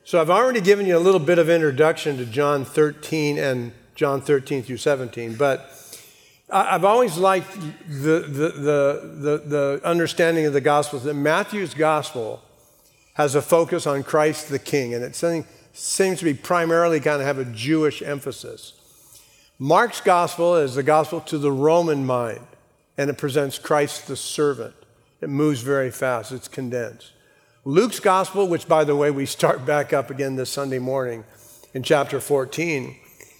So I've already given you a little bit of introduction to John 13 and John 13 through 17, but I've always liked the understanding of the Gospels that Matthew's Gospel has a focus on Christ the King, and it seems to be primarily kind of have a Jewish emphasis. Mark's Gospel is the Gospel to the Roman mind, and it presents Christ the servant. It moves very fast. It's condensed. Luke's Gospel, which, by the way, we start back up again this Sunday morning in chapter 14,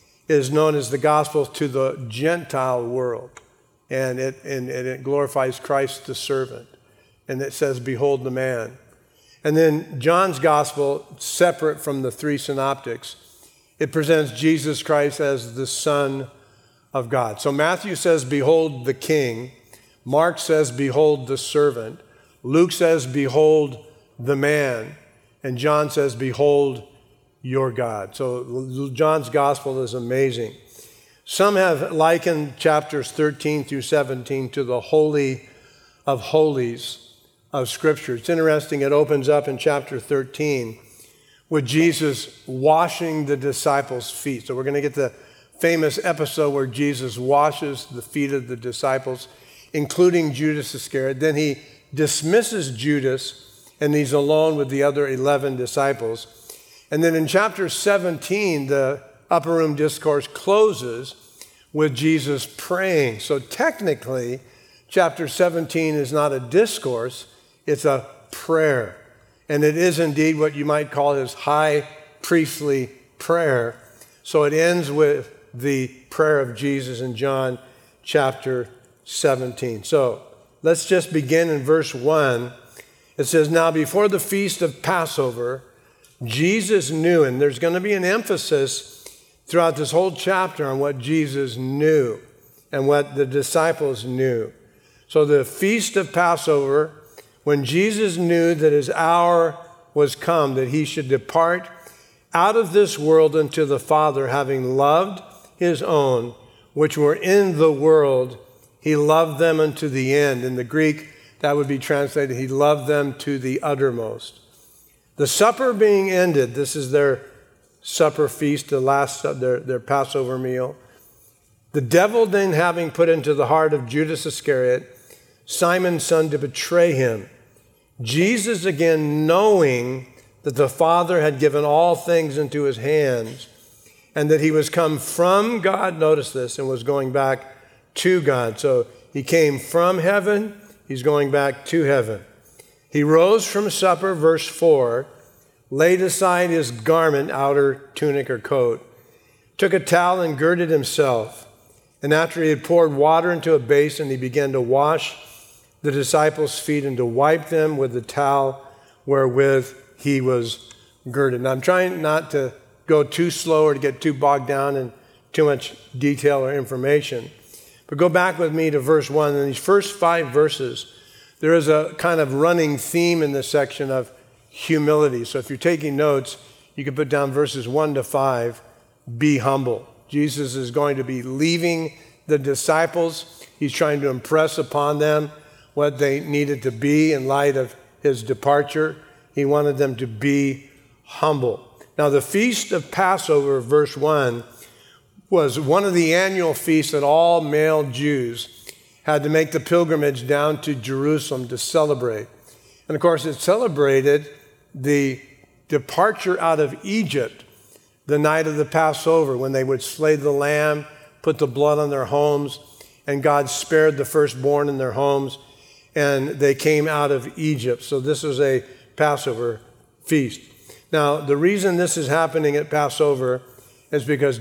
is known as the Gospel to the Gentile world. And it glorifies Christ the servant. And it says, behold the man. And then John's Gospel, separate from the three synoptics, it presents Jesus Christ as the Son of God. So Matthew says, behold the King. Mark says, behold the servant. Luke says, behold the man. And John says, behold your God. So John's Gospel is amazing. Some have likened chapters 13 through 17 to the Holy of Holies of Scripture. It's interesting, it opens up in chapter 13 with Jesus washing the disciples' feet. So we're going to get the famous episode where Jesus washes the feet of the disciples, including Judas Iscariot. Then he dismisses Judas, and he's alone with the other 11 disciples. And then in chapter 17, the upper room discourse closes with Jesus praying. So technically, chapter 17 is not a discourse, it's a prayer. And it is indeed what you might call his high priestly prayer. So it ends with the prayer of Jesus in John chapter 17. So let's just begin in verse 1. It says, now before the feast of Passover, Jesus knew, and there's going to be an emphasis throughout this whole chapter on what Jesus knew and what the disciples knew. So the feast of Passover, when Jesus knew that his hour was come, that he should depart out of this world unto the Father, having loved his own, which were in the world, he loved them unto the end. In the Greek, that would be translated, he loved them to the uttermost. The supper being ended, this is their supper feast, the last their Passover meal. The devil then having put into the heart of Judas Iscariot, Simon's son, to betray him. Jesus, again knowing that the Father had given all things into his hands and that he was come from God, notice this, and was going back to God. So he came from heaven, he's going back to heaven. He rose from supper, verse 4, laid aside his garment, outer tunic or coat, took a towel and girded himself. And after he had poured water into a basin, he began to wash the disciples' feet and to wipe them with the towel wherewith he was girded. Now I'm trying not to go too slow or to get too bogged down in too much detail or information. But go back with me to verse 1. In these first 5 verses, there is a kind of running theme in this section of humility. So if you're taking notes, you can put down verses 1 to 5, be humble. Jesus is going to be leaving the disciples. He's trying to impress upon them what they needed to be in light of his departure. He wanted them to be humble. Now the feast of Passover, verse 1, was one of the annual feasts that all male Jews had to make the pilgrimage down to Jerusalem to celebrate. And of course, it celebrated the departure out of Egypt the night of the Passover, when they would slay the lamb, put the blood on their homes, and God spared the firstborn in their homes, and they came out of Egypt. So this was a Passover feast. Now, the reason this is happening at Passover is because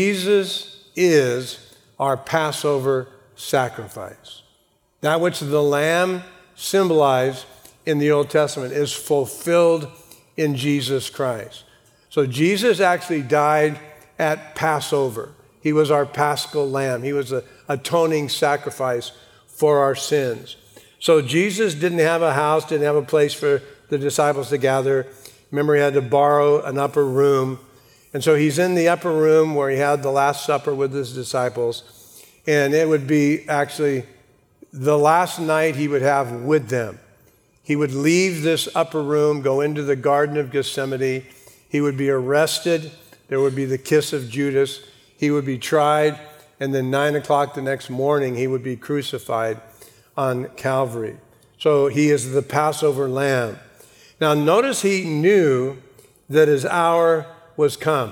Jesus is our Passover sacrifice. That which the lamb symbolized in the Old Testament is fulfilled in Jesus Christ. So Jesus actually died at Passover. He was our paschal lamb. He was the atoning sacrifice for our sins. So Jesus didn't have a house, didn't have a place for the disciples to gather. Remember, he had to borrow an upper room. And so he's in the upper room where he had the Last Supper with his disciples. And it would be actually the last night he would have with them. He would leave this upper room, go into the Garden of Gethsemane. He would be arrested. There would be the kiss of Judas. He would be tried. And then 9 o'clock the next morning, he would be crucified on Calvary. So he is the Passover lamb. Now notice he knew that his hour was come.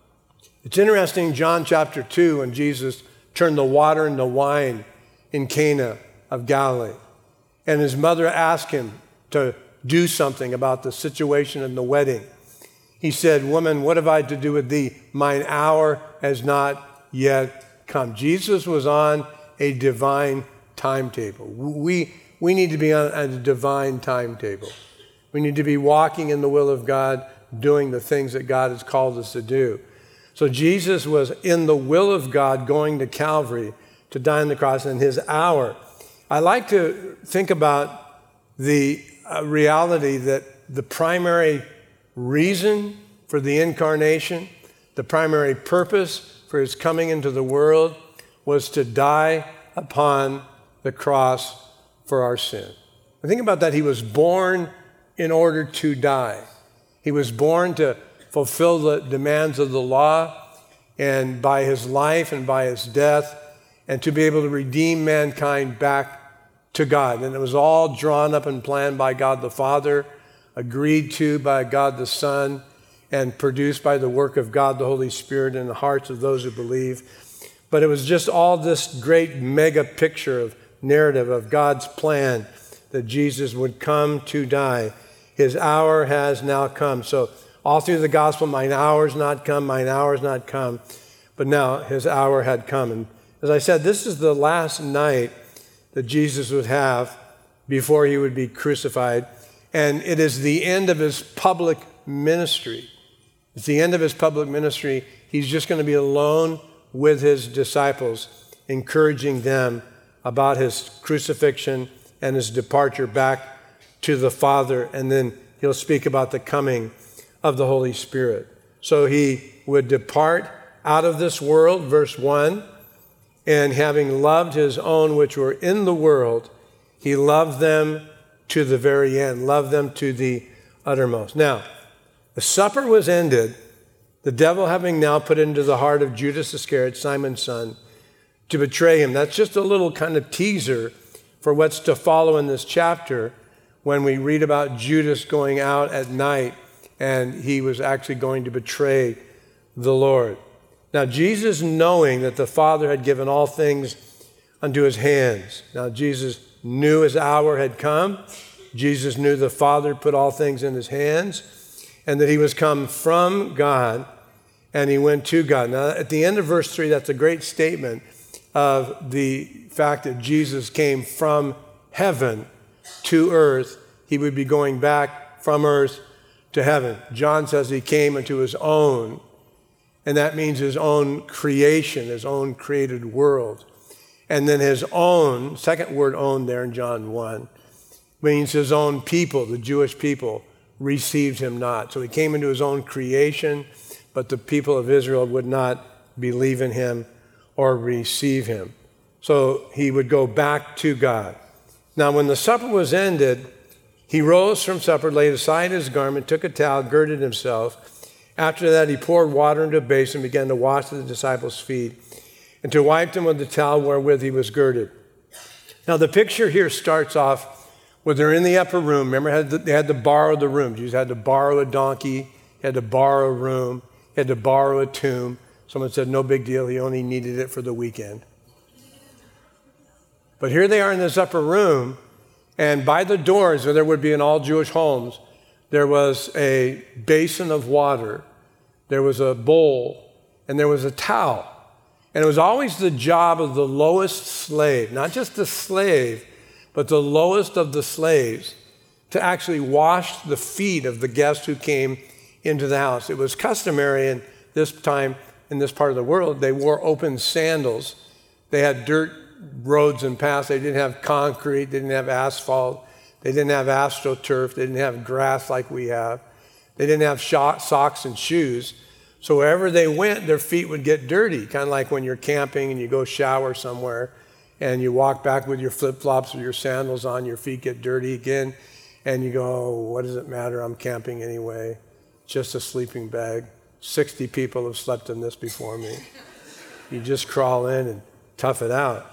It's interesting, John chapter 2, when Jesus turned the water into wine in Cana of Galilee. And his mother asked him to do something about the situation in the wedding. He said, "Woman, what have I to do with thee? Mine hour has not yet come." Jesus was on a divine timetable. We need to be on a divine timetable. We need to be walking in the will of God, doing the things that God has called us to do. So Jesus was in the will of God, going to Calvary to die on the cross, in his hour. I like to think about the reality that the primary reason for the incarnation, the primary purpose for his coming into the world, was to die upon the cross for our sin. And think about that. He was born in order to die. He was born to fulfill the demands of the law, and by his life and by his death, and to be able to redeem mankind back to God. And it was all drawn up and planned by God the Father, agreed to by God the Son, and produced by the work of God the Holy Spirit in the hearts of those who believe. But it was just all this great mega picture of narrative of God's plan that Jesus would come to die. His hour has now come. So all through the gospel, mine hour's not come, mine hour's not come. But now his hour had come. And as I said, this is the last night that Jesus would have before he would be crucified. And it is the end of his public ministry. It's the end of his public ministry. He's just going to be alone with his disciples, encouraging them about his crucifixion and his departure back to the Father. And then he'll speak about the coming of the Holy Spirit. So he would depart out of this world, verse 1, and having loved his own which were in the world, he loved them to the very end, loved them to the uttermost. Now, the supper was ended, the devil having now put into the heart of Judas Iscariot, Simon's son, to betray him. That's just a little kind of teaser for what's to follow in this chapter when we read about Judas going out at night and he was actually going to betray the Lord. Now, Jesus, knowing that the Father had given all things unto his hands. Now, Jesus knew his hour had come. Jesus knew the Father put all things in his hands and that he was come from God and he went to God. Now, at the end of verse 3, that's a great statement of the fact that Jesus came from heaven to earth. He would be going back from earth to heaven. John says he came into his own, and that means his own creation, his own created world. And then his own, second word own there in John 1, means his own people, the Jewish people, received him not. So he came into his own creation, but the people of Israel would not believe in him or receive him. So he would go back to God. Now, when the supper was ended, he rose from supper, laid aside his garment, took a towel, girded himself. After that, he poured water into a basin and began to wash the disciples' feet and to wipe them with the towel wherewith he was girded. Now, the picture here starts off where they're in the upper room. Remember, they had to borrow the room. Jesus had to borrow a donkey. He had to borrow a room. He had to borrow a tomb. Someone said, no big deal. He only needed it for the weekend. But here they are in this upper room, and by the doors, where there would be in all Jewish homes, there was a basin of water, there was a bowl, and there was a towel. And it was always the job of the lowest slave, not just the slave, but the lowest of the slaves, to actually wash the feet of the guests who came into the house. It was customary in this time, in this part of the world, they wore open sandals. They had dirt roads and paths. They didn't have concrete. They didn't have asphalt. They didn't have astroturf. They didn't have grass like we have. They didn't have socks and shoes. So wherever they went, their feet would get dirty, kind of like when you're camping and you go shower somewhere and you walk back with your flip-flops or your sandals on, your feet get dirty again, and you go, oh, what does it matter? I'm camping anyway. just a sleeping bag. 60 people have slept in this before me. You just crawl in and tough it out.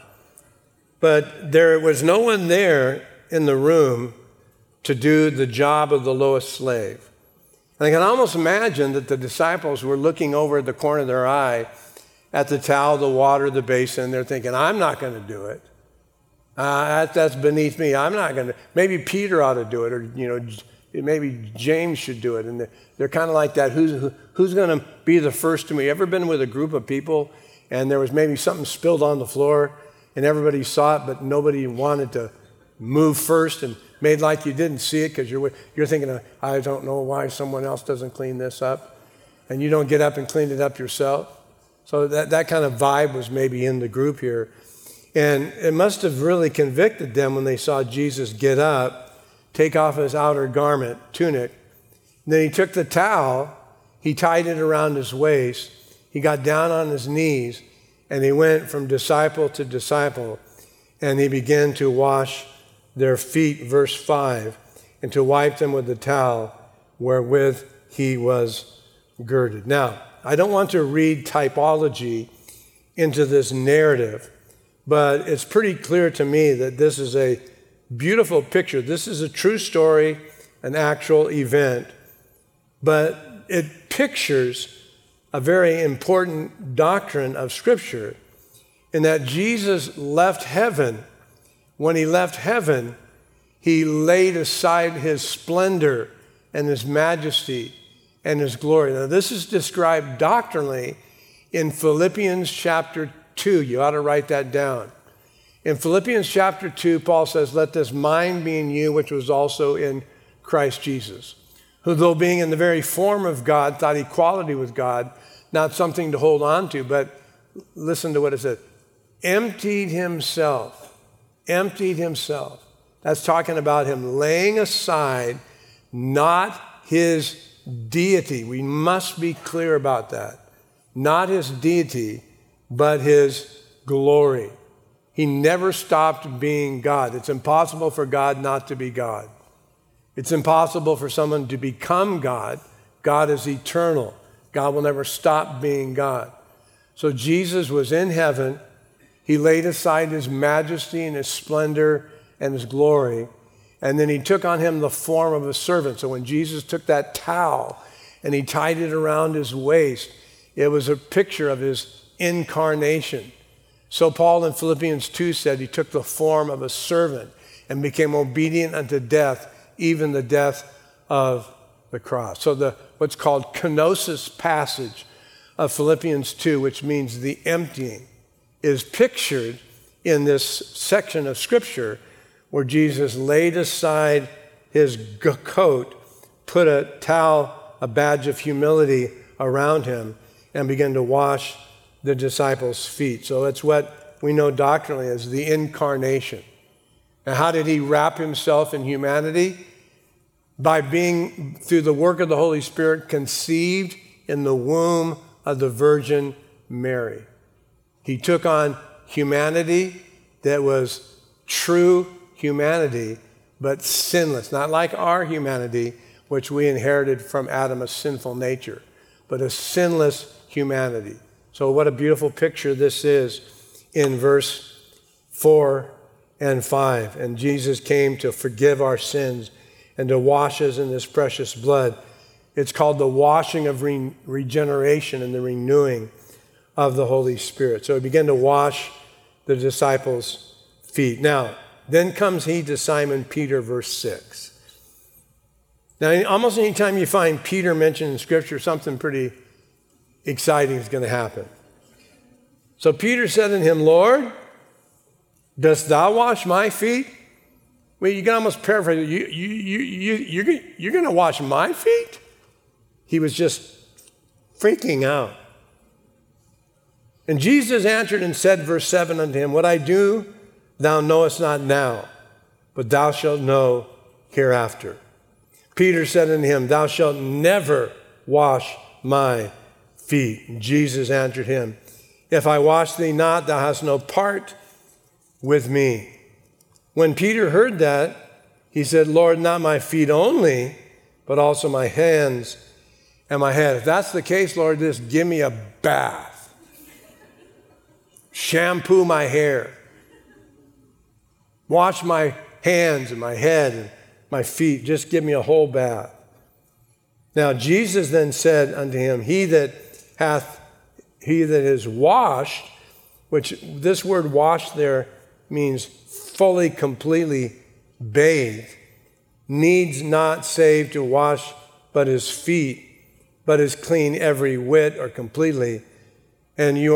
But there was no one there in the room to do the job of the lowest slave. And I can almost imagine that the disciples were looking over at the corner of their eye at the towel, the water, the basin. They're thinking, I'm not going to do it. That's beneath me. I'm not going to. Maybe Peter ought to do it, or maybe James should do it. And they're kind of like that. Who's going to be the first to me? Ever been with a group of people and there was maybe something spilled on the floor and everybody saw it, but nobody wanted to move first and made like you didn't see it because you're thinking, I don't know why someone else doesn't clean this up, and you don't get up and clean it up yourself. So that kind of vibe was maybe in the group here. And it must have really convicted them when they saw Jesus get up, take off his outer garment, tunic. And then he took the towel, he tied it around his waist, he got down on his knees, and he went from disciple to disciple, and he began to wash their feet, verse 5, and to wipe them with the towel wherewith he was girded. Now, I don't want to read typology into this narrative, but it's pretty clear to me that this is a beautiful picture. This is a true story, an actual event, but it pictures a very important doctrine of Scripture in that Jesus left heaven. When he left heaven, he laid aside his splendor and his majesty and his glory. Now, this is described doctrinally in Philippians chapter 2. You ought to write that down. In Philippians chapter 2, Paul says, let this mind be in you, which was also in Christ Jesus, who, though being in the very form of God, thought equality with God not something to hold on to, but listen to what it says, emptied himself. That's talking about him laying aside not his deity. We must be clear about that. Not his deity, but his glory. He never stopped being God. It's impossible for God not to be God. It's impossible for someone to become God. God is eternal. God will never stop being God. So Jesus was in heaven. He laid aside his majesty and his splendor and his glory, and then he took on him the form of a servant. So when Jesus took that towel and he tied it around his waist, it was a picture of his incarnation. So Paul in Philippians 2 said he took the form of a servant and became obedient unto death, even the death of the cross. So what's called kenosis passage of Philippians 2, which means the emptying, is pictured in this section of Scripture where Jesus laid aside his coat, put a towel, a badge of humility around him, and began to wash the disciples' feet. So it's what we know doctrinally as the incarnation. And how did he wrap himself in humanity? By being, through the work of the Holy Spirit, conceived in the womb of the Virgin Mary. He took on humanity that was true humanity, but sinless. Not like our humanity, which we inherited from Adam, a sinful nature, but a sinless humanity. So what a beautiful picture this is in verse 4 and 5. And Jesus came to forgive our sins and to wash us in his precious blood. It's called the washing of regeneration and the renewing of the Holy Spirit. So he began to wash the disciples' feet. Now, then comes he to Simon Peter, verse 6. Now, almost any time you find Peter mentioned in Scripture, something pretty exciting is going to happen. So Peter said unto him, Lord, dost thou wash my feet? Well, you can almost paraphrase it. You're going to wash my feet? He was just freaking out. And Jesus answered and said, verse 7 unto him, what I do thou knowest not now, but thou shalt know hereafter. Peter said unto him, thou shalt never wash my feet. And Jesus answered him, if I wash thee not, thou hast no part with me. When Peter heard that, he said, Lord, not my feet only, but also my hands and my head. If that's the case, Lord, just give me a bath. Shampoo my hair. Wash my hands and my head and my feet. Just give me a whole bath. Now Jesus then said unto him, he that is washed, which this word washed there means fully, completely bathed, needs not save to wash but his feet, but is clean every whit or completely. And you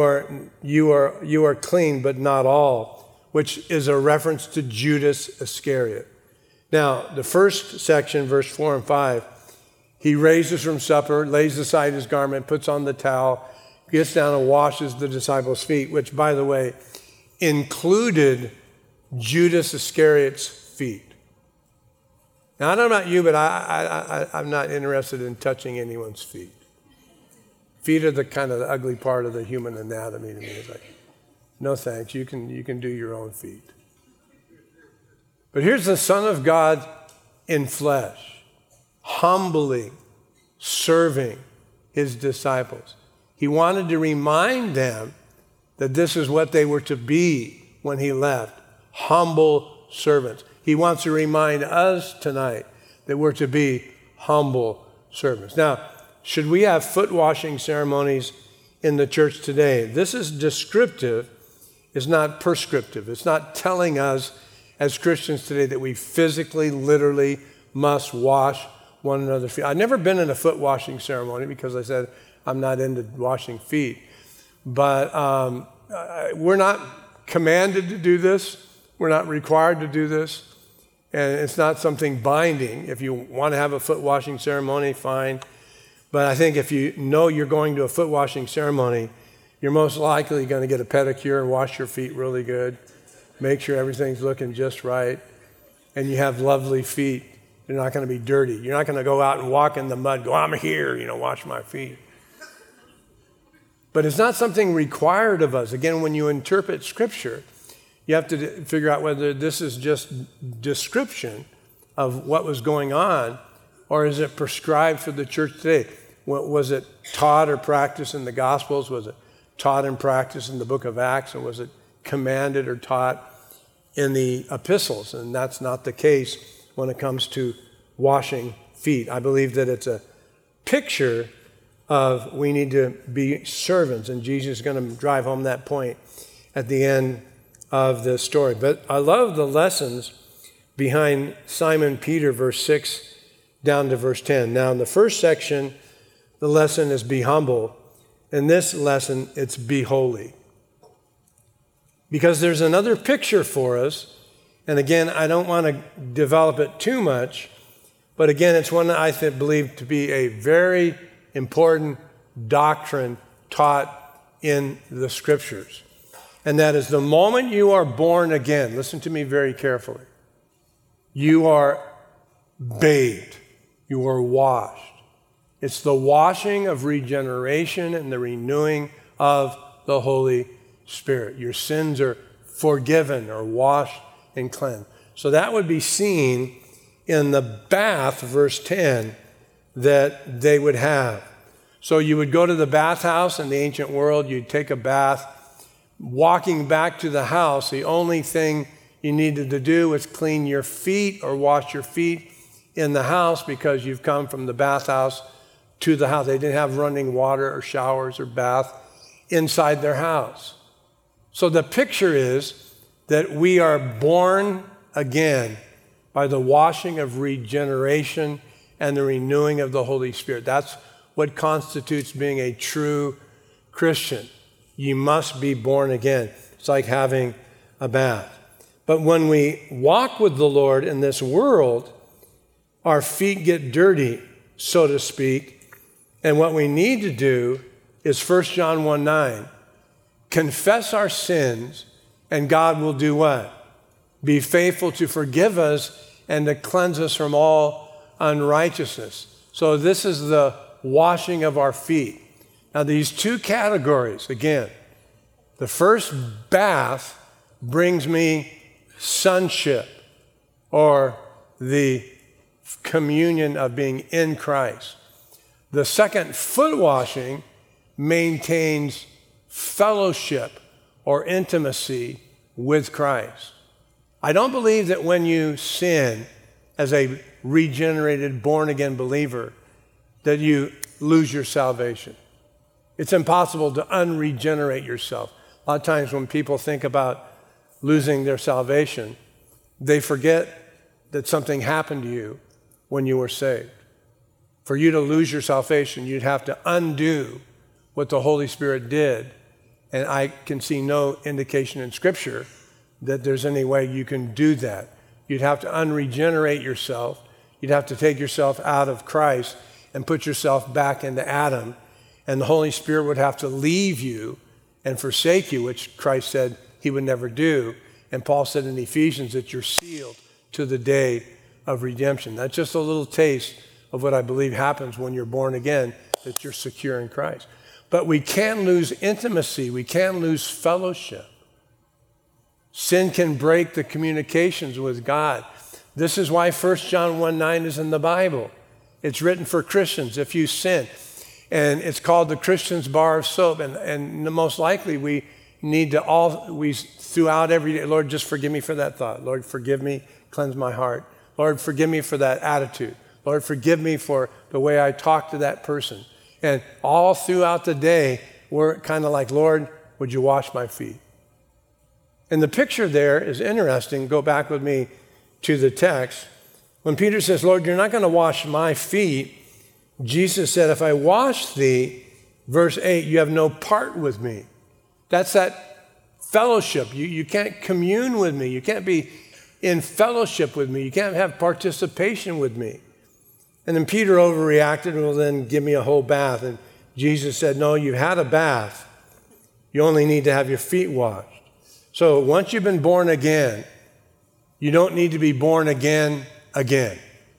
are clean, but not all, which is a reference to Judas Iscariot. Now, the first section, verse 4 and 5, he raises from supper, lays aside his garment, puts on the towel, gets down and washes the disciples' feet, which, by the way, included Judas Iscariot's feet. Now, I don't know about you, but I'm not interested in touching anyone's feet. Feet are the kind of the ugly part of the human anatomy to me. It's like, no thanks, you can do your own feet. But here's the Son of God in flesh, humbly serving his disciples. He wanted to remind them that this is what they were to be when he left, humble servants. He wants to remind us tonight that we're to be humble servants. Now, should we have foot washing ceremonies in the church today? This is descriptive, it's not prescriptive. It's not telling us as Christians today that we physically, literally must wash one another's feet. I've never been in a foot washing ceremony because I said I'm not into washing feet. But we're not commanded to do this. We're not required to do this. And it's not something binding. If you want to have a foot washing ceremony, fine. But I think if you know you're going to a foot washing ceremony, you're most likely going to get a pedicure and wash your feet really good. Make sure everything's looking just right. And you have lovely feet. They're not going to be dirty. You're not going to go out and walk in the mud, go, I'm here, wash my feet. But it's not something required of us. Again, when you interpret Scripture, you have to figure out whether this is just description of what was going on, or is it prescribed for the church today? Was it taught or practiced in the Gospels? Was it taught and practiced in the book of Acts? Or was it commanded or taught in the epistles? And that's not the case when it comes to washing feet. I believe that it's a picture of we need to be servants, and Jesus is going to drive home that point at the end of this story. But I love the lessons behind Simon Peter, verse 6 down to verse 10. Now, in the first section, the lesson is be humble. In this lesson, it's be holy. Because there's another picture for us, and again, I don't want to develop it too much, but again, it's one that I believe to be a very important doctrine taught in the Scriptures. And that is the moment you are born again, listen to me very carefully, you are bathed, you are washed. It's the washing of regeneration and the renewing of the Holy Spirit. Your sins are forgiven or washed and cleansed. So that would be seen in the bath, verse 10, that they would have. So you would go to the bathhouse in the ancient world, you'd take a bath. Walking back to the house, the only thing you needed to do was clean your feet or wash your feet in the house because you've come from the bathhouse to the house. They didn't have running water or showers or bath inside their house. So the picture is that we are born again by the washing of regeneration and the renewing of the Holy Spirit. That's what constitutes being a true Christian. You must be born again. It's like having a bath. But when we walk with the Lord in this world, our feet get dirty, so to speak. And what we need to do is 1 John 1:9, confess our sins, and God will do what? Be faithful to forgive us and to cleanse us from all unrighteousness. So this is the washing of our feet. Now these two categories, again, the first bath brings me sonship, or the communion of being in Christ. The second foot washing maintains fellowship or intimacy with Christ. I don't believe that when you sin as a regenerated, born-again believer, that you lose your salvation. It's impossible to unregenerate yourself. A lot of times when people think about losing their salvation, they forget that something happened to you when you were saved. For you to lose your salvation, you'd have to undo what the Holy Spirit did. And I can see no indication in Scripture that there's any way you can do that. You'd have to unregenerate yourself. You'd have to take yourself out of Christ and put yourself back into Adam. And the Holy Spirit would have to leave you and forsake you, which Christ said he would never do. And Paul said in Ephesians that you're sealed to the day of redemption. That's just a little taste of what I believe happens when you're born again, that you're secure in Christ. But we can't lose intimacy. We can't lose fellowship. Sin can break the communications with God. This is why 1 John 1:9 is in the Bible. It's written for Christians if you sin. And it's called the Christian's bar of soap. And most likely we need to throughout every day, Lord, just forgive me for that thought. Lord, forgive me, cleanse my heart. Lord, forgive me for that attitude. Lord, forgive me for the way I talk to that person. And all throughout the day, we're kind of like, Lord, would you wash my feet? And the picture there is interesting. Go back with me to the text. When Peter says, Lord, you're not going to wash my feet, Jesus said, if I wash thee, verse 8, you have no part with me. That's that fellowship. You can't commune with me. You can't be in fellowship with me. You can't have participation with me. And then Peter overreacted, well, then give me a whole bath. And Jesus said, no, you've had a bath. You only need to have your feet washed. So once you've been born again, you don't need to be born again again.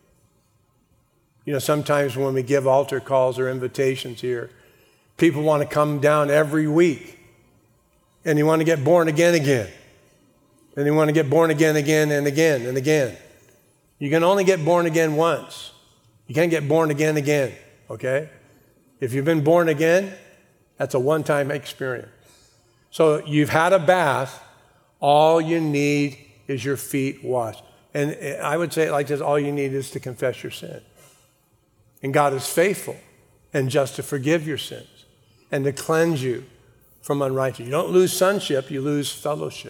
You know, sometimes when we give altar calls or invitations here, people want to come down every week. And they want to get born again again. And they want to get born again again and again and again. You can only get born again once. You can't get born again again, okay? If you've been born again, that's a one-time experience. So you've had a bath. All you need is your feet washed. And I would say it like this, all you need is to confess your sin. And God is faithful and just to forgive your sins and to cleanse you from unrighteousness. You don't lose sonship, you lose fellowship.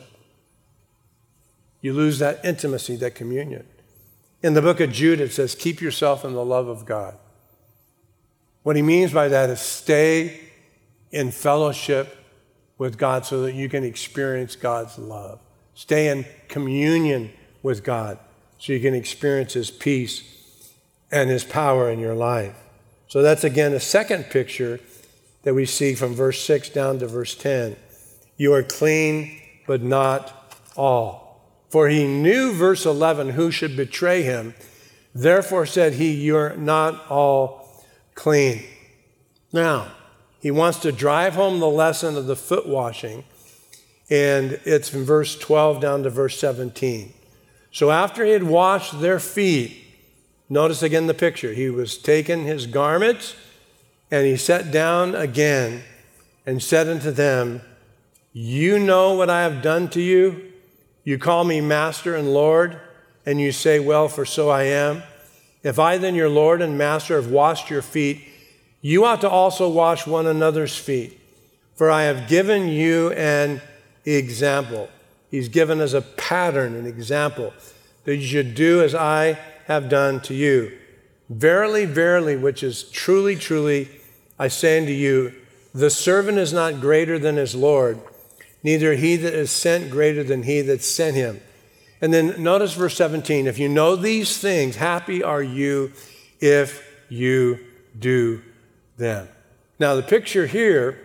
You lose that intimacy, that communion. In the book of Jude, it says, keep yourself in the love of God. What he means by that is stay in fellowship with God so that you can experience God's love. Stay in communion with God so you can experience his peace and his power in your life. So that's again a second picture that we see from verse 6 down to verse 10. You are clean, but not all. For he knew, verse 11, who should betray him. Therefore said he, you're not all clean. Now, he wants to drive home the lesson of the foot washing, and it's from verse 12 down to verse 17. So after he had washed their feet, notice again the picture. He was taking his garments, and he sat down again and said unto them, you know what I have done to you? You call me Master and Lord, and you say, well, for so I am. If I then, your Lord and Master, have washed your feet, you ought to also wash one another's feet. For I have given you an example. He's given us a pattern, an example, that you should do as I have done to you. Verily, verily, which is truly, truly, I say unto you, the servant is not greater than his Lord, neither he that is sent greater than he that sent him. And then notice verse 17, if you know these things, happy are you if you do them. Now the picture here,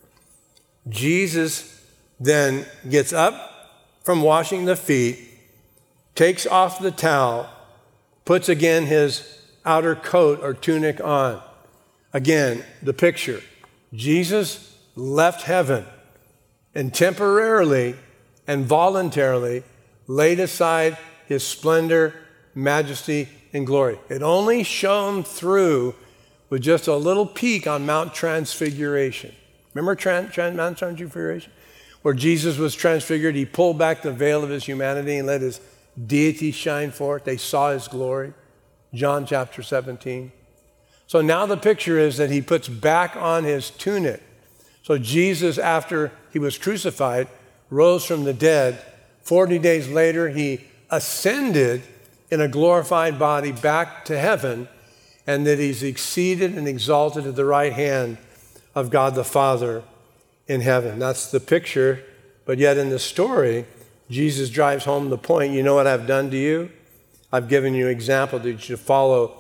Jesus then gets up from washing the feet, takes off the towel, puts again his outer coat or tunic on. Again, the picture, Jesus left heaven and temporarily and voluntarily laid aside his splendor, majesty, and glory. It only shone through with just a little peek on Mount Transfiguration. Remember Mount Transfiguration? Where Jesus was transfigured, he pulled back the veil of his humanity and let his deity shine forth. They saw his glory. John chapter 17. So now the picture is that he puts back on his tunic. So Jesus, after he was crucified, rose from the dead. 40 days later, he ascended in a glorified body back to heaven, and that he's exceeded and exalted at the right hand of God the Father in heaven. That's the picture, but yet in the story, Jesus drives home the point. You know what I've done to you? I've given you an example that you should follow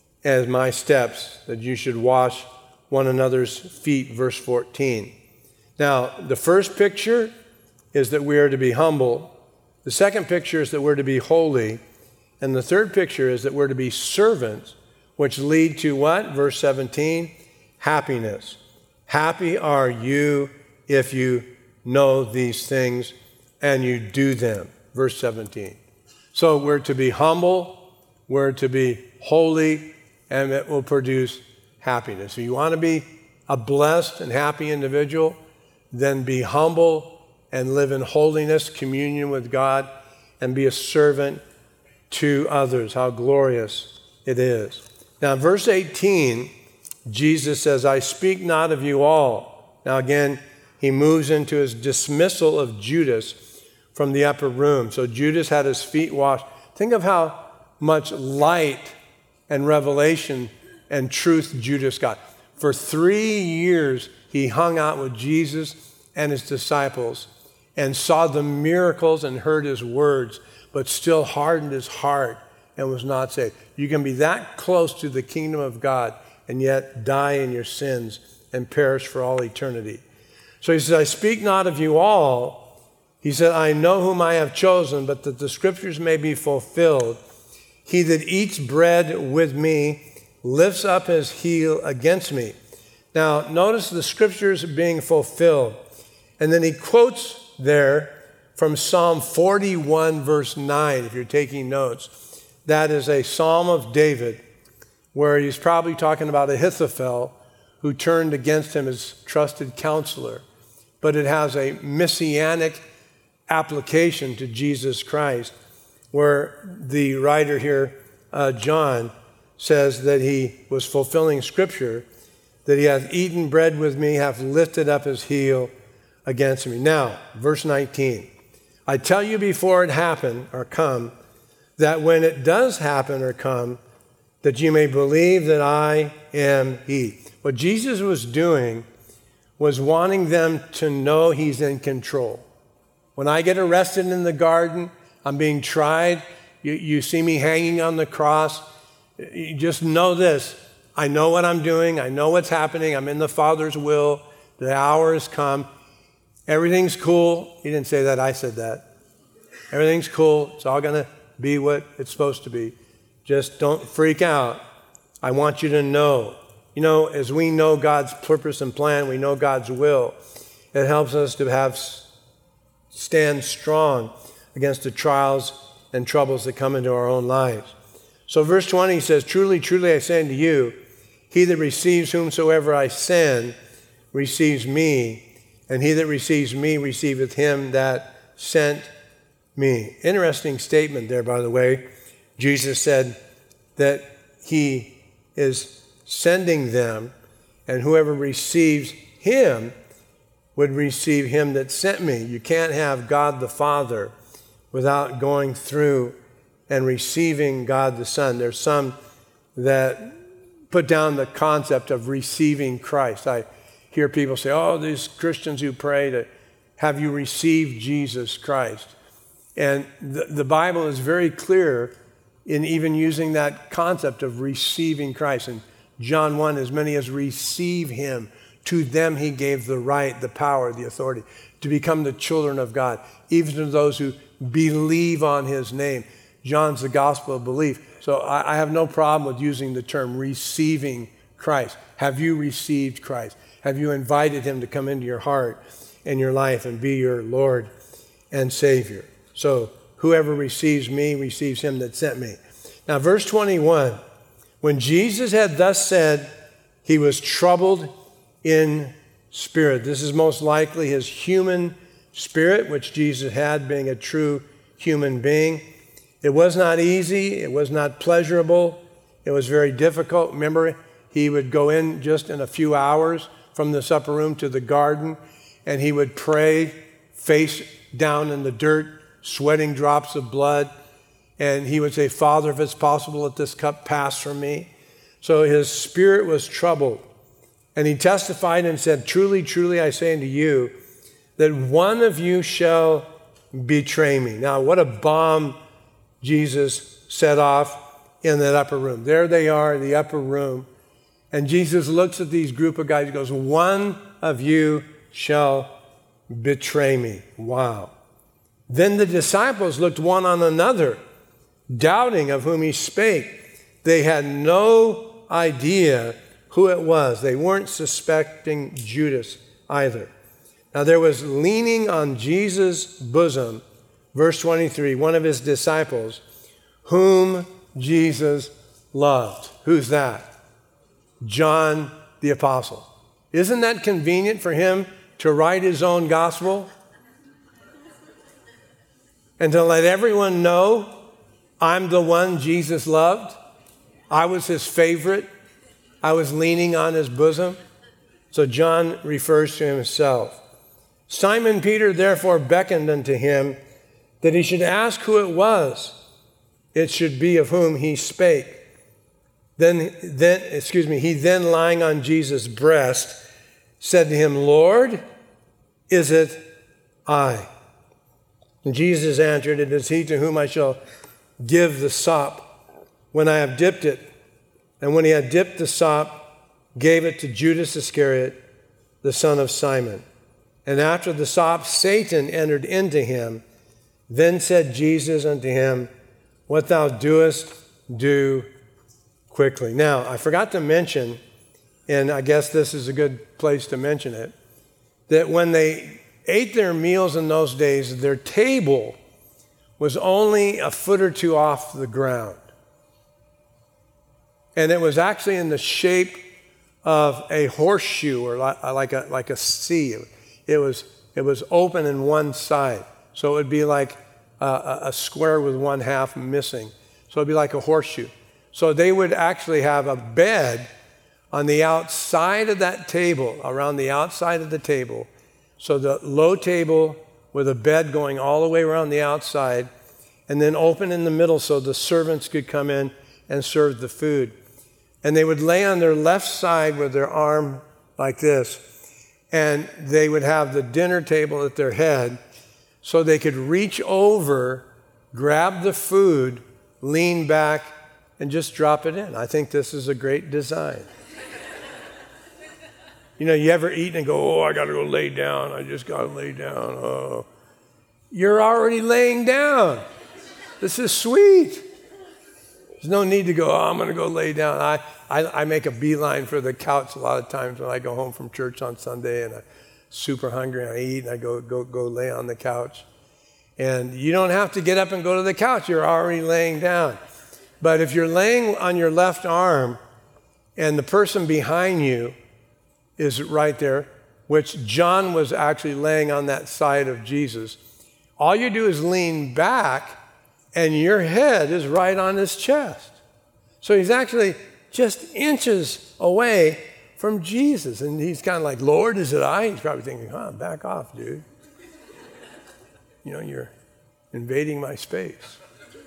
as my steps, that you should wash one another's feet, verse 14. Now, the first picture is that we are to be humble. The second picture is that we're to be holy. And the third picture is that we're to be servants, which lead to what? Verse 17, happiness. Happy are you if you know these things and you do them. Verse 17. So we're to be humble, we're to be holy, and it will produce happiness. If you want to be a blessed and happy individual, then be humble and live in holiness, communion with God, and be a servant to others. How glorious it is. Now, verse 18, Jesus says, I speak not of you all. Now, again, he moves into his dismissal of Judas from the upper room. So Judas had his feet washed. Think of how much light and revelation and truth Judas got. For 3 years, he hung out with Jesus and his disciples and saw the miracles and heard his words, but still hardened his heart and was not saved. You can be that close to the kingdom of God and yet die in your sins and perish for all eternity. So he says, I speak not of you all. He said, I know whom I have chosen, but that the scriptures may be fulfilled. He that eats bread with me lifts up his heel against me. Now, notice the scriptures being fulfilled. And then he quotes there from Psalm 41, verse 9, if you're taking notes. That is a psalm of David, where he's probably talking about Ahithophel, who turned against him as trusted counselor. But it has a messianic application to Jesus Christ, where the writer here, John, says that he was fulfilling Scripture, that he hath eaten bread with me, hath lifted up his heel against me. Now, verse 19, I tell you before it happen or come, that when it does happen or come, that you may believe that I am he. What Jesus was doing was wanting them to know he's in control. When I get arrested in the garden, I'm being tried, you see me hanging on the cross, you just know this. I know what I'm doing. I know what's happening. I'm in the Father's will. The hour has come. Everything's cool. He didn't say that. I said that. Everything's cool. It's all going to be what it's supposed to be. Just don't freak out. I want you to know. You know, as we know God's purpose and plan, we know God's will. It helps us to stand strong against the trials and troubles that come into our own lives. So verse 20 says, Truly, truly I say unto you, he that receives whomsoever I send receives me, and he that receives me receiveth him that sent me. Interesting statement there, by the way. Jesus said that he is sending them, and whoever receives him would receive him that sent me. You can't have God the Father without going through and receiving God the Son. There's some that put down the concept of receiving Christ. I hear people say, oh, these Christians who pray to have you received Jesus Christ. And the Bible is very clear in even using that concept of receiving Christ. In John 1, as many as receive him, to them he gave the right, the power, the authority to become the children of God, even to those who believe on his name. John's the gospel of belief. So I have no problem with using the term receiving Christ. Have you received Christ? Have you invited him to come into your heart and your life and be your Lord and Savior? So whoever receives me receives him that sent me. Now, verse 21, when Jesus had thus said, He was troubled in spirit. This is most likely his human spirit, which Jesus had, being a true human being. It was not easy. It was not pleasurable. It was very difficult. Remember, he would go in just in a few hours from this upper room to the garden, and he would pray face down in the dirt, sweating drops of blood. And he would say, Father, if it's possible, let this cup pass from me. So his spirit was troubled. And he testified and said, truly, truly, I say unto you, that one of you shall betray me. Now, what a bomb Jesus set off in that upper room. There they are in the upper room. And Jesus looks at these group of guys and goes, one of you shall betray me. Wow. Then the disciples looked one on another, doubting of whom he spake. They had no idea who it was. They weren't suspecting Judas either. Now there was leaning on Jesus' bosom, verse 23, one of his disciples, whom Jesus loved. Who's that? John the Apostle. Isn't that convenient for him to write his own gospel and to let everyone know I'm the one Jesus loved? I was his favorite. I was leaning on his bosom. So John refers to himself. Simon Peter therefore beckoned unto him that he should ask who it was. It should be of whom he spake. He then lying on Jesus' breast said to him, Lord, is it I? And Jesus answered, it is he to whom I shall give the sop when I have dipped it. And when he had dipped the sop, gave it to Judas Iscariot, the son of Simon. And after the sop, Satan entered into him. Then said Jesus unto him, what thou doest, do quickly. Now, I forgot to mention, and I guess this is a good place to mention it, that when they ate their meals in those days, their table was only a foot or two off the ground. And it was actually in the shape of a horseshoe or like a C. It was open in one side. So it would be like a square with one half missing. So it'd be like a horseshoe. So they would actually have a bed on the outside of that table, around the outside of the table. So the low table with a bed going all the way around the outside, and then open in the middle so the servants could come in and serve the food. And they would lay on their left side with their arm like this, and they would have the dinner table at their head so they could reach over, grab the food, lean back, and just drop it in. I think this is a great design. You know, you ever eat and go, oh, I got to go lay down. I just got to lay down. Oh, you're already laying down. This is sweet. There's no need to go, oh, I'm going to go lay down. I make a beeline for the couch a lot of times when I go home from church on Sunday and I'm super hungry and I eat and I go lay on the couch. And you don't have to get up and go to the couch. You're already laying down. But if you're laying on your left arm and the person behind you is right there, which John was actually laying on that side of Jesus, all you do is lean back and your head is right on his chest. So he's actually just inches away from Jesus. And he's kind of like, Lord, is it I? He's probably thinking, back off, dude. You know, you're invading my space.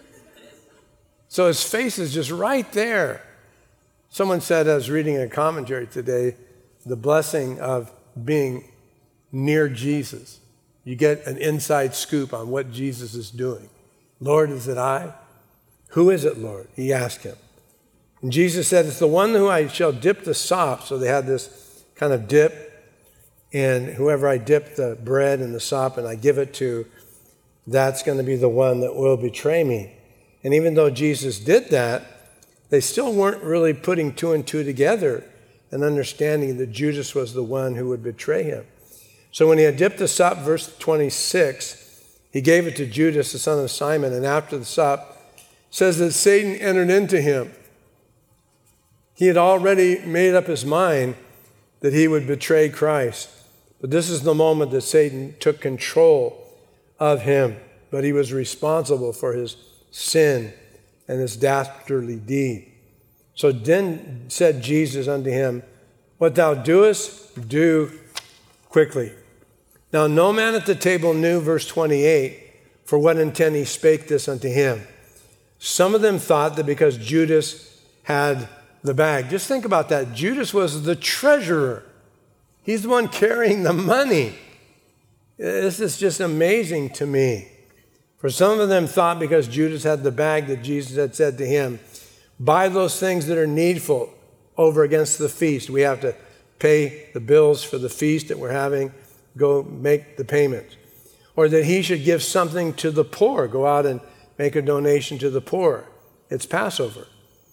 So his face is just right there. Someone said, I was reading a commentary today, the blessing of being near Jesus. You get an inside scoop on what Jesus is doing. Lord, is it I? Who is it, Lord? He asked him. And Jesus said, it's the one who I shall dip the sop. So they had this kind of dip. And whoever I dip the bread and the sop and I give it to, that's going to be the one that will betray me. And even though Jesus did that, they still weren't really putting two and two together and understanding that Judas was the one who would betray him. So when he had dipped the sop, verse 26, he gave it to Judas, the son of Simon, and after the sop, says that Satan entered into him. He had already made up his mind that he would betray Christ. But this is the moment that Satan took control of him. But he was responsible for his sin and his dastardly deed. So then said Jesus unto him, What thou doest, do quickly. Now no man at the table knew, verse 28, for what intent he spake this unto him. Some of them thought that because Judas had the bag. Just think about that. Judas was the treasurer. He's the one carrying the money. This is just amazing to me. For some of them thought because Judas had the bag that Jesus had said to him, buy those things that are needful over against the feast. We have to pay the bills for the feast that we're having, go make the payments. Or that he should give something to the poor, go out and make a donation to the poor. It's Passover.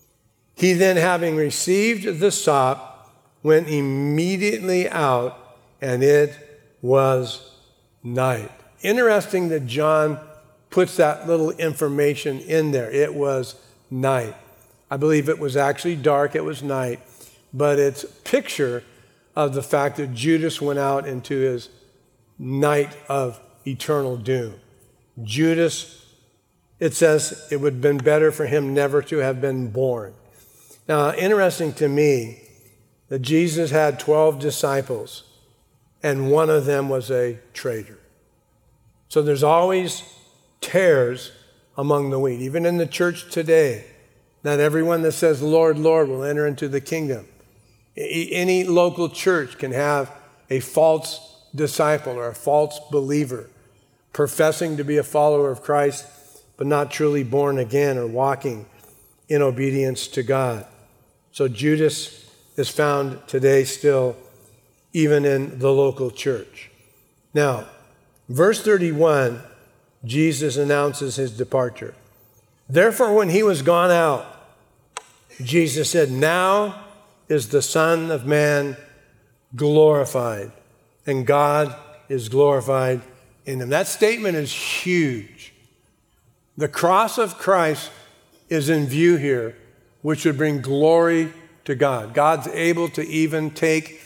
He then, having received the sop, went immediately out, and it was night. Interesting that John puts that little information in there. It was night. I believe it was actually dark, it was night, but it's a picture of the fact that Judas went out into his night of eternal doom. Judas, it says it would have been better for him never to have been born. Now, interesting to me that Jesus had 12 disciples, and one of them was a traitor. So there's always tares among the wheat. Even in the church today, not everyone that says, Lord, Lord, will enter into the kingdom. Any local church can have a false disciple or a false believer professing to be a follower of Christ, but not truly born again or walking in obedience to God. So Judas is found today still, even in the local church. Now, verse 31, Jesus announces his departure. Therefore, when he was gone out, Jesus said, now is the Son of Man glorified, and God is glorified in him. That statement is huge. The cross of Christ is in view here, which would bring glory to God. God's able to even take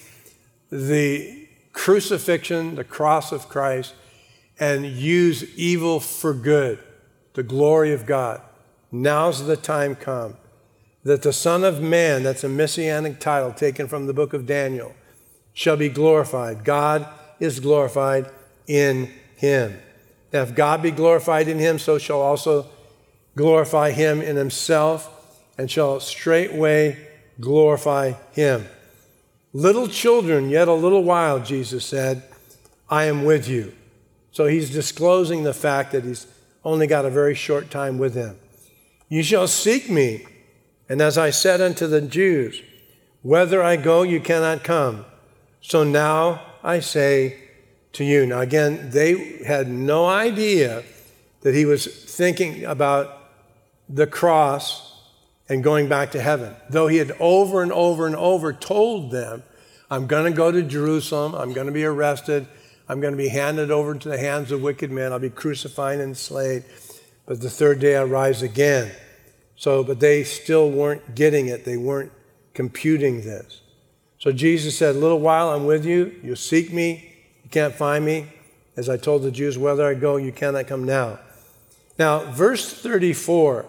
the crucifixion, the cross of Christ, and use evil for good, the glory of God. Now's the time come that the Son of Man, that's a messianic title taken from the book of Daniel, shall be glorified. God is glorified in him. Now, if God be glorified in him, so shall also glorify him in himself, and shall straightway glorify him. Little children, yet a little while, Jesus said, I am with you. So he's disclosing the fact that he's only got a very short time with them. You shall seek me, and as I said unto the Jews, whither I go, you cannot come. So now I say to you. Now again, they had no idea that he was thinking about the cross and going back to heaven. Though he had over and over and over told them, I'm going to go to Jerusalem, I'm going to be arrested, I'm going to be handed over to the hands of wicked men, I'll be crucified and slain, but the third day I rise again. But they still weren't getting it. They weren't computing this. So Jesus said, a little while I'm with you. You'll seek me. You can't find me. As I told the Jews, whether I go, you cannot come now. Now, verse 34,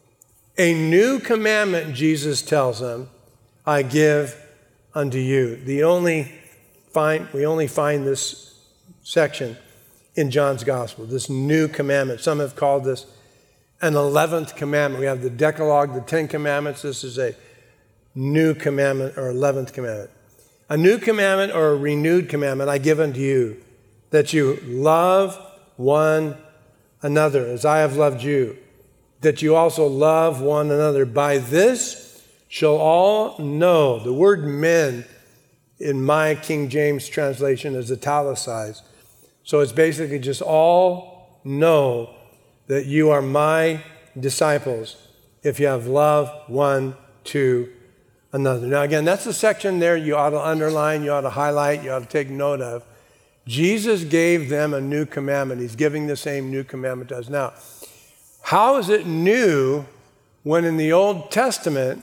a new commandment, Jesus tells them, I give unto you. We only find this section in John's gospel, this new commandment. Some have called this an 11th commandment. We have the Decalogue, the 10 commandments. This is a new commandment or 11th commandment. A new commandment or a renewed commandment I give unto you, that you love one another as I have loved you, that you also love one another. By this shall all know. The word men in my King James translation is italicized. So it's basically just all know that you are my disciples if you have love one to another. Now again, that's a section there you ought to underline, you ought to highlight, you ought to take note of. Jesus gave them a new commandment. He's giving the same new commandment to us. Now, how is it new when in the Old Testament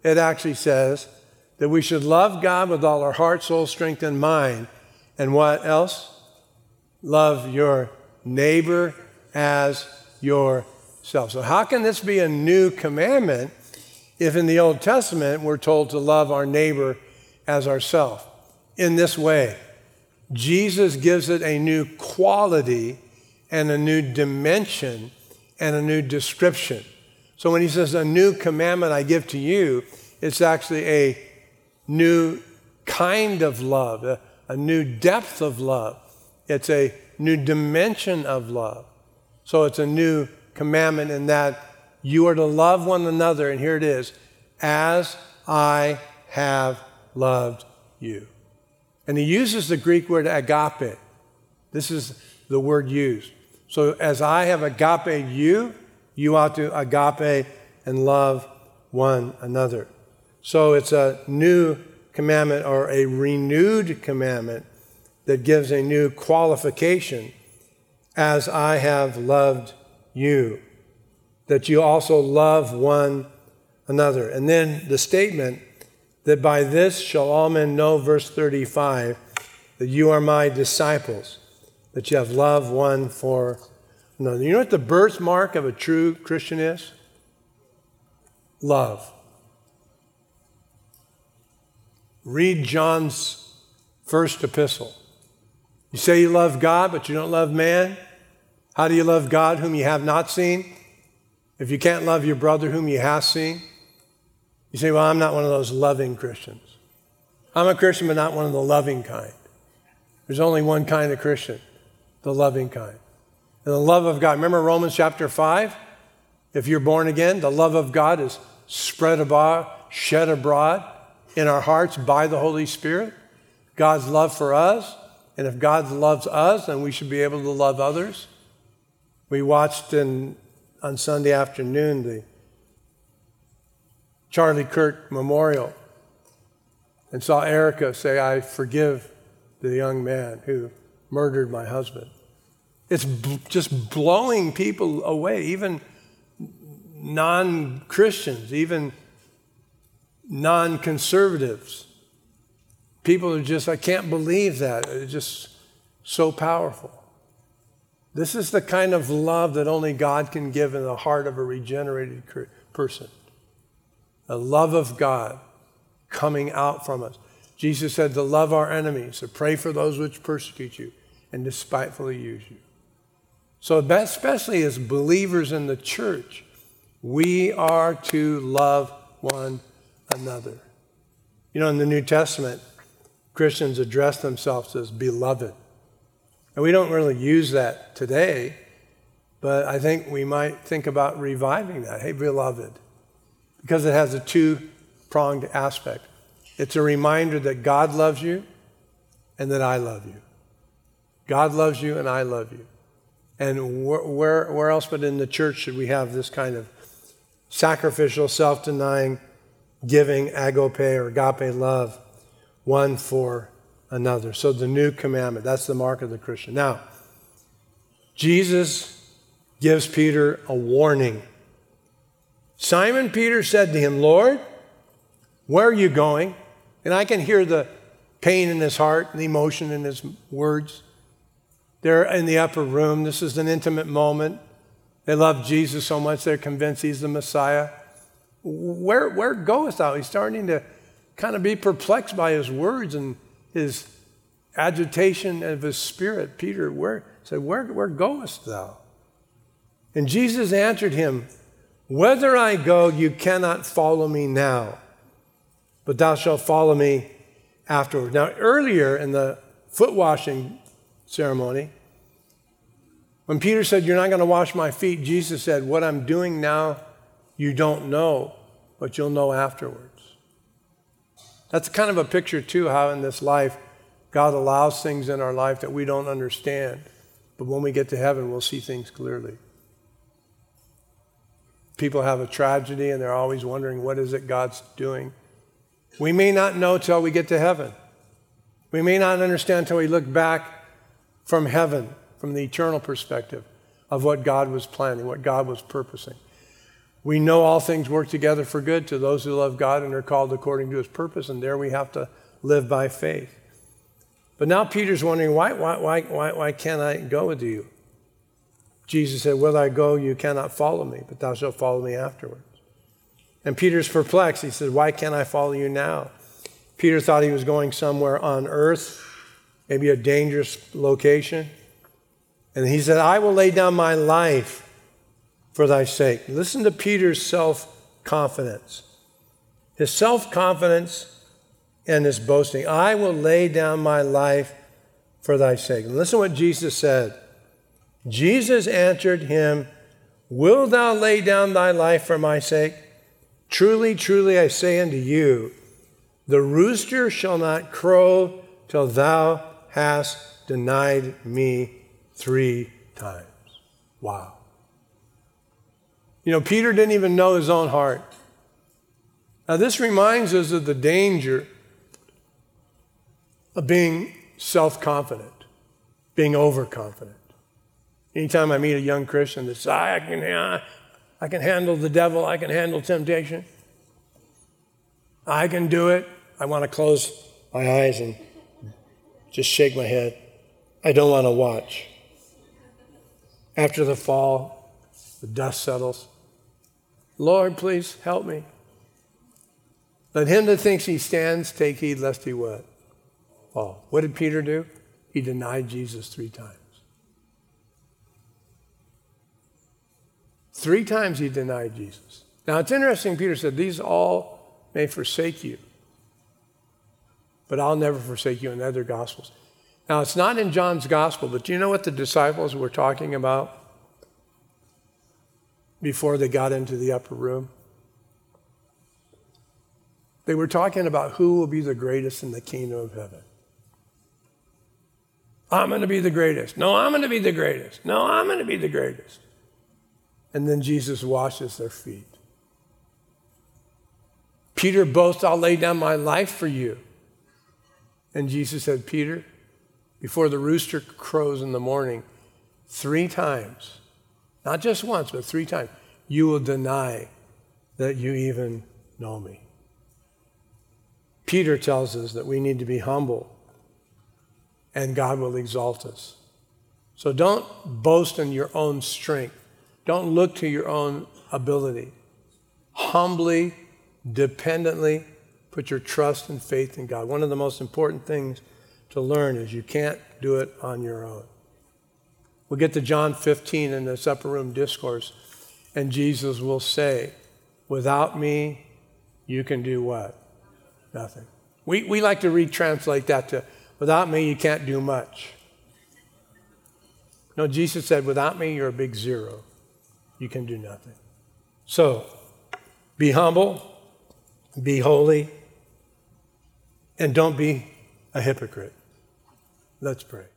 it actually says that we should love God with all our heart, soul, strength, and mind. And what else? Love your neighbor as yourself. So how can this be a new commandment if in the Old Testament we're told to love our neighbor as ourselves? In this way, Jesus gives it a new quality and a new dimension and a new description. So when he says a new commandment I give to you, it's actually a new kind of love, a new depth of love. It's a new dimension of love. So it's a new commandment in that you are to love one another, and here it is, as I have loved you. And he uses the Greek word agape. This is the word used. So as I have agape you, you ought to agape and love one another. So it's a new commandment or a renewed commandment that gives a new qualification, as I have loved you, that you also love one another. And then the statement that by this shall all men know, verse 35, that you are my disciples, that you have love one for another. You know what the birthmark of a true Christian is? Love. Read John's first epistle. You say you love God, but you don't love man. How do you love God whom you have not seen? If you can't love your brother whom you have seen, you say, well, I'm not one of those loving Christians. I'm a Christian, but not one of the loving kind. There's only one kind of Christian, the loving kind. And the love of God. Remember Romans chapter 5? If you're born again, the love of God is spread abroad, shed abroad in our hearts by the Holy Spirit. God's love for us. And if God loves us, then we should be able to love others. We watched on Sunday afternoon the Charlie Kirk Memorial and saw Erica say, I forgive the young man who murdered my husband. It's just blowing people away, even non-Christians, even non-conservatives. People are just, I can't believe that. It's just so powerful. This is the kind of love that only God can give in the heart of a regenerated person. The love of God coming out from us. Jesus said to love our enemies, to pray for those which persecute you and despitefully use you. So especially as believers in the church, we are to love one another. You know, in the New Testament, Christians address themselves as beloved. And we don't really use that today, but I think we might think about reviving that. Hey, beloved. Because it has a two-pronged aspect. It's a reminder that God loves you and that I love you. God loves you and I love you. And where else but in the church should we have this kind of sacrificial, self-denying, giving, agape or agape love, one for another. So the new commandment, that's the mark of the Christian. Now, Jesus gives Peter a warning. Simon Peter said to him, Lord, where are you going? And I can hear the pain in his heart and the emotion in his words. They're in the upper room. This is an intimate moment. They love Jesus so much they're convinced he's the Messiah. Where goest thou? He's starting to kind of be perplexed by his words and his agitation of his spirit. Peter where goest thou? And Jesus answered him, whither I go, you cannot follow me now, but thou shalt follow me afterward. Now, earlier in the foot washing ceremony, when Peter said, you're not going to wash my feet, Jesus said, what I'm doing now, you don't know, but you'll know afterwards. That's kind of a picture, too, how in this life, God allows things in our life that we don't understand. But when we get to heaven, we'll see things clearly. People have a tragedy and they're always wondering, what is it God's doing? We may not know till we get to heaven. We may not understand till we look back from heaven, from the eternal perspective of what God was planning, what God was purposing. We know all things work together for good to those who love God and are called according to his purpose, and there we have to live by faith. But now Peter's wondering, why can't I go with you? Jesus said, whither I go, you cannot follow me, but thou shalt follow me afterwards. And Peter's perplexed. He said, why can't I follow you now? Peter thought he was going somewhere on earth, maybe a dangerous location. And he said, I will lay down my life for thy sake. Listen to Peter's self-confidence. His self-confidence and his boasting. I will lay down my life for thy sake. And listen to what Jesus said. Jesus answered him, wilt thou lay down thy life for my sake? Truly, truly, I say unto you, the rooster shall not crow till thou hast denied me 3 times. Wow. You know, Peter didn't even know his own heart. Now, this reminds us of the danger of being self-confident, being overconfident. Anytime I meet a young Christian that says, I can handle the devil, I can handle temptation, I can do it, I want to close my eyes and just shake my head. I don't want to watch. After the fall, the dust settles. Lord, please help me. Let him that thinks he stands take heed lest he what? Fall. What did Peter do? He denied Jesus 3 times. 3 times he denied Jesus. Now it's interesting, Peter said, these all may forsake you, but I'll never forsake you in other gospels. Now it's not in John's gospel, but do you know what the disciples were talking about before they got into the upper room? They were talking about who will be the greatest in the kingdom of heaven. I'm going to be the greatest. No, I'm going to be the greatest. No, I'm going to be the greatest. And then Jesus washes their feet. Peter boasts, I'll lay down my life for you. And Jesus said, Peter, before the rooster crows in the morning, 3 times, not just once, but 3 times, you will deny that you even know me. Peter tells us that we need to be humble and God will exalt us. So don't boast in your own strength. Don't look to your own ability. Humbly, dependently, put your trust and faith in God. One of the most important things to learn is you can't do it on your own. We'll get to John 15 in this upper room discourse, and Jesus will say, without me, you can do what? Nothing. We like to retranslate that to, without me, you can't do much. No, Jesus said, without me, you're a big zero. You can do nothing. So, be humble, be holy, and don't be a hypocrite. Let's pray.